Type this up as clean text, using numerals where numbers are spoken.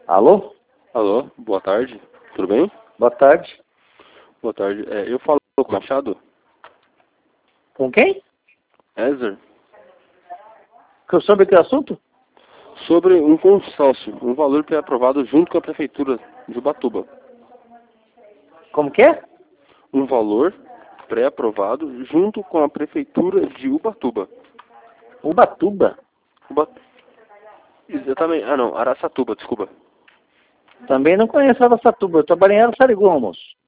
Alô? Alô, boa tarde, tudo bem? Boa tarde. Boa tarde, eu falo com o Machado? Com quem? Ézer? Sobre que assunto? Sobre um consórcio, um valor pré-aprovado junto com a Prefeitura de Ubatuba. Como que é? Um valor pré-aprovado junto com a Prefeitura de Ubatuba. Ubatuba. Exatamente, não, Araçatuba, desculpa. Também não conheço Araçatuba. Eu trabalhei em Araçariguama, moço.